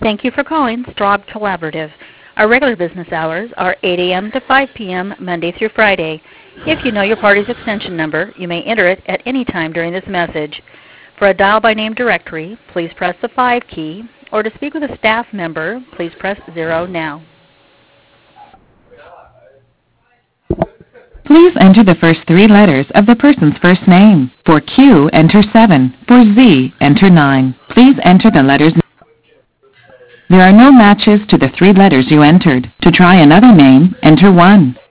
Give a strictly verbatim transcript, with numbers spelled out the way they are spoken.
Thank you for calling Straub Collaborative. Our regular business hours are eight a.m. to five p.m. Monday through Friday. If you know your party's extension number, you may enter it at any time during this message. For a dial-by-name directory, please press the five key, or to speak with a staff member, please press zero now. Please enter the first three letters of the person's first name. For Q, enter seven. For Z, enter nine. Please enter the letters. There are no matches to the three letters you entered. To try another name, enter one.